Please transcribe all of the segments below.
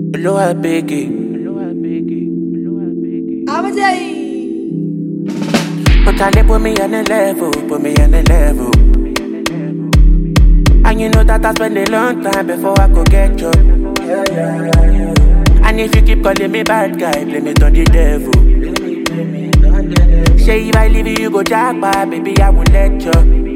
Oloa Biggie. But I put me on the level, put me on the level. And you know that I spend a long time before I could get you. And if you keep calling me bad guy, blame it on the devil. Say if I leave you, you go jackpot, baby, I won't let you.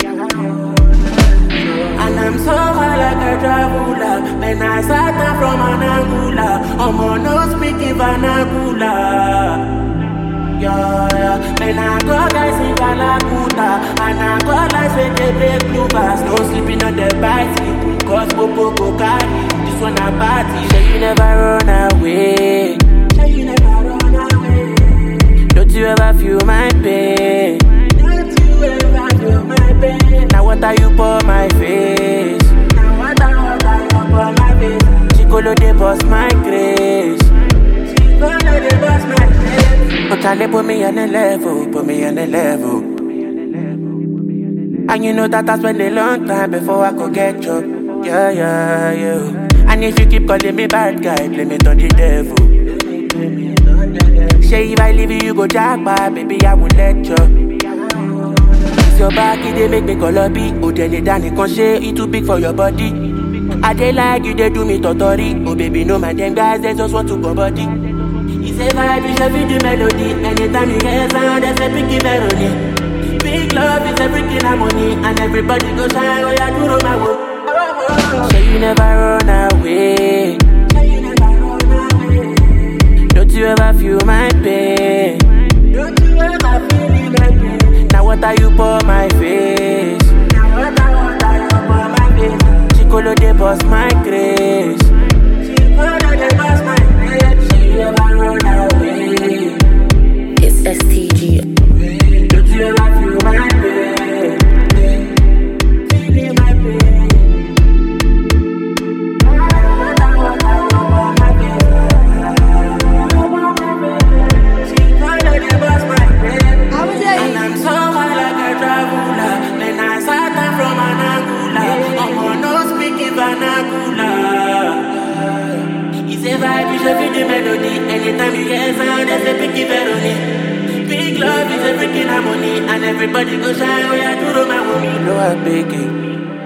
And I'm so high like a traveler. When I sat down from Anagula, I'm on no speaking vernacular. Yeah. When I go guys in Galaguda, and I go like say they play blue bars. No sleeping on the bicycle, cause Popo go carry. This one a party. Say you never run away. Say you never run away. Don't you ever feel my pain? Don't you ever feel my pain? Now what are you for my face? Now what are you for my face? Chicolo de boss my grace. Chicolo de boss my grace. But I put me on the level, put me on the level. And you know that I spend a long time before I could get you. Yeah. And if you keep calling me bad guy, blame it on the devil. Say if I leave you, you go jackpot, baby, I won't let you. It's your back, they make me call up it. Oh, then it can't say it too big for your body. I dey like you, they do me totori. Oh, baby, no, my damn guys, they just want to go body. It's a vibe, it's a video melody. Anytime you hear sound, there's a picky melody. Big love is everything harmony. And everybody go shine, oh yeah, do my work. Say you never run away. Say you never run away. Don't you ever feel my pain? Don't you ever feel my pain? Now what are you for my face? Now what are you for my face? Chicolo de boss my grace. Chicolo de boss my grace. Say you never run away. It's STG. Don't you ever feel my pain? Feel my pain. And I'm so high like a traveler. When I sat down from Anagula, I'm on no speaking vernacular. It's a vibe, it's a video melody. Anytime you hear sound, there's a picky melody. Big love is everything harmony. And everybody go shine, oh yeah, do my homie. Oloa Biggie.